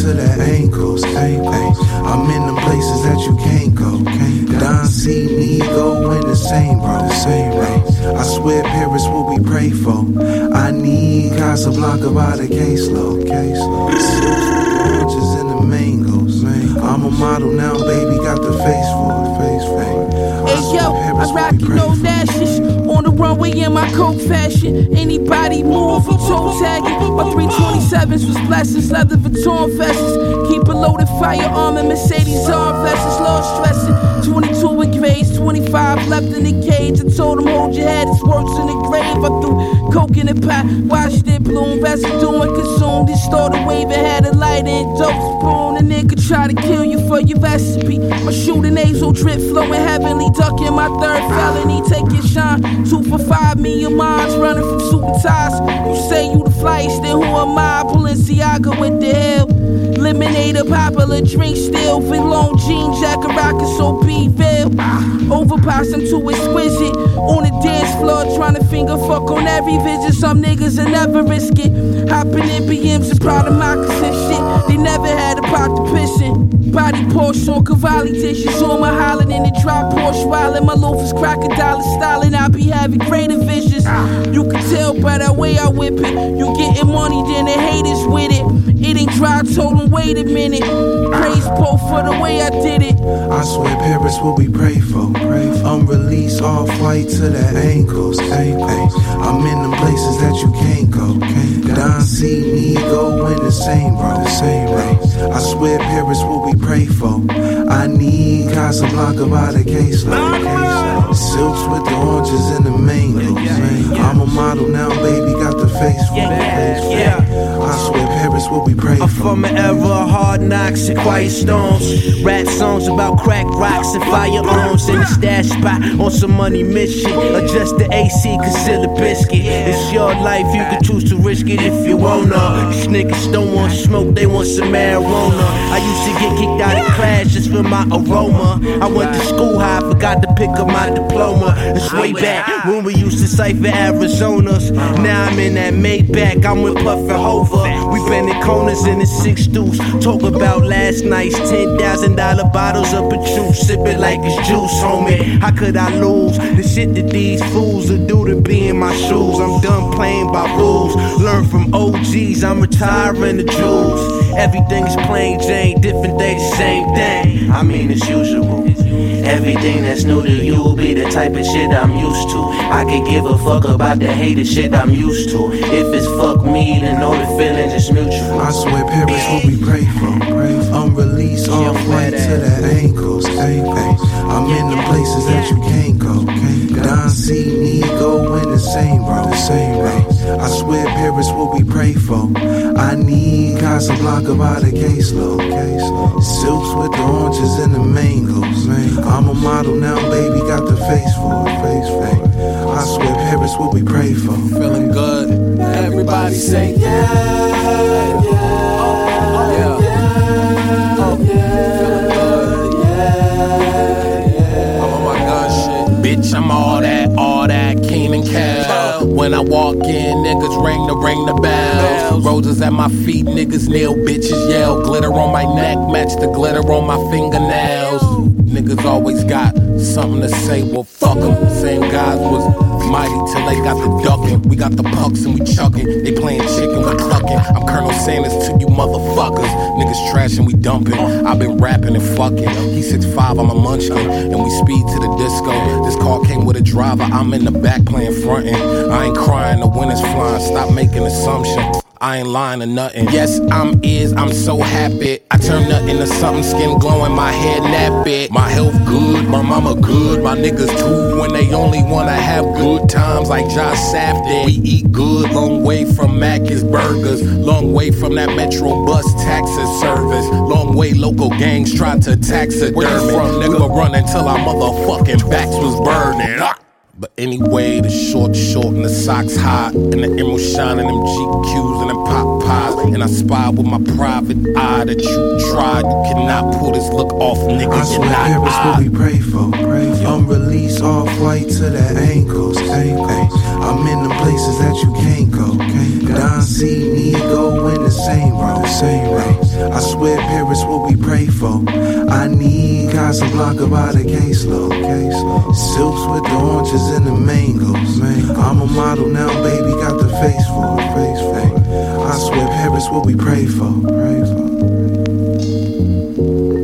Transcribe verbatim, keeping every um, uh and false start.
to the ankles. Ay, ay. I'm in the places that you can't go. Don C, me go in the same, bro. The same, bro. I swear Paris what we pray for. I need Casablanca by the caseload. Caseload. Oranges and the mangoes. I'm a model now, baby, got the face for it. Face for it. Hey yo, I rock you no dashes on the runway in my coat fashion. Anybody move, I'm toe tagging. My three twenty-sevens was blessings, leather Vuitton vests. Keep a loaded firearm and Mercedes arm vests. Low stressing, twenty-two in grades, twenty-five left in the cage. I told him hold your head, it's worse in the grave. I threw coke in the pot, watched it bloom, residue and consumed. It started waving, had a light and dope spoon. A nigga try to kill you for your recipe. My shooting nasal drip flowing heavenly. Ducking my third felony, take your shine. Two for five million miles running from super ties. You say you the flyest, then who am I? Balenciaga with the hell. Lemonade, a popular drink still. Fit long jean jacket, rockin' so B-Ville. Overpass, I'm too exquisite. On the dance floor, trying to finger fuck on every visit. Some niggas will never risk it. Hopping in B Ms and proud of moccasin shit. They never had a pot to piss in. Body Porsche or Cavalli dishes on my hollin' in the drop Porsche wildin'. My loafers crocodile stylin'. I be having greater visions. You can tell by the way I whip it. You getting money, then the haters with it. It ain't dry, told them wait a minute. Praise Pope for the way I did it. I swear Paris what we pray for. I'm released off white to the ankles. Ay, ay. I'm in them places that you can't go. Don C, me go in the same, bro. The same, bro. I swear Paris what we pray for. I need Casablanca by the caseload. Silks with the oranges and the mangoes. I'm a model now, baby, got the face for it. I swear Paris what we pray for. I'm from an era of hard knocks and quiet storms. Rap songs about crack rocks and firearms. In the stash spot on some money mission. Adjust the A C, conceal the biscuit. It's your life, you can choose to risk it if you wanna. These niggas don't want smoke, they want some marijuana. I used to get kicked out of class just for my aroma. I went to school high, forgot to pick up my diploma. It's way back when we used to cipher Arizonas. Now I'm in that Maybach, I'm with Puff and Hova. We been in corners in the six deuce. Talk about last night's ten thousand dollar bottles of juice. Sip it like it's juice, homie. How could I lose the shit that these fools will do to be in my shoes? I'm done playing by rules. Learn from O Gs, I'm retiring the jewels. Everything's plain Jane, different day, the same thing. I mean, it's usual. Everything that's new to you will be the type of shit I'm used to. I could give a fuck about the hated shit I'm used to. If it's fuck me, then know the feeling is mutual. I swear Paris what we pray for. I'm released off white to the ankles. Ay, ay. I'm in the places that you can't go. Don C, me go in the same, bro. The same, bro. I swear Paris what we pray for. I need Casablanca by the caseload. Silks with the oranges and the mangoes. I'm a model now, baby, got the face for it. Face for it. I swear Paris what we pray for. Feeling good. Everybody say yeah, yeah, oh, yeah, yeah, oh, yeah. Feeling good, yeah, yeah. I'm on my gun shit. Bitch, I'm all that, all that, Keen and Kel. When I walk in, niggas ring the ring the bells. Roses at my feet, niggas kneel, bitches yell. Glitter on my neck, match the glitter on my fingernails. Niggas always got something to say, well fuck them. Same guys was mighty till they got the ducking. We got the pucks and we chucking. They playing chicken, we clucking. I'm Colonel Sanders to you motherfuckers. Niggas trash and we dumping. I've been rapping and fucking. He's six five, I'm a munchkin. And we speed to the disco. This car came with a driver, I'm in the back playing frontin'. I ain't crying, the wind is flying, stop making assumptions. I ain't lying or nothing. Yes, I'm is, I'm so happy. I turn nothing into something, skin glowing, my head nappy. My health good, my mama good, my niggas too. When they only wanna have good times like Josh Safdie. We eat good, long way from Mac's Burgers. Long way from that Metro bus taxi service. Long way local gangs tried to taxidermy. Where you from, nigga? We were running till our motherfucking backs was burning. But anyway, the short short and the socks high, and the emerald shine and them G Qs and them pop pies. And I spy with my private eye that you tried. You cannot pull this look off, nigga. I swear Paris what we pray for. I'm released off white to the ankles. Ay, ay. I'm in the places that you can't go. Don C, me go in the same, bro. The same, bro. I swear Paris what we pray for. I need Casablanca by the caseload. Silks with the oranges and the mangoes. I'm a model now, baby, got the face for it. I swear Paris what we pray for. Pray for.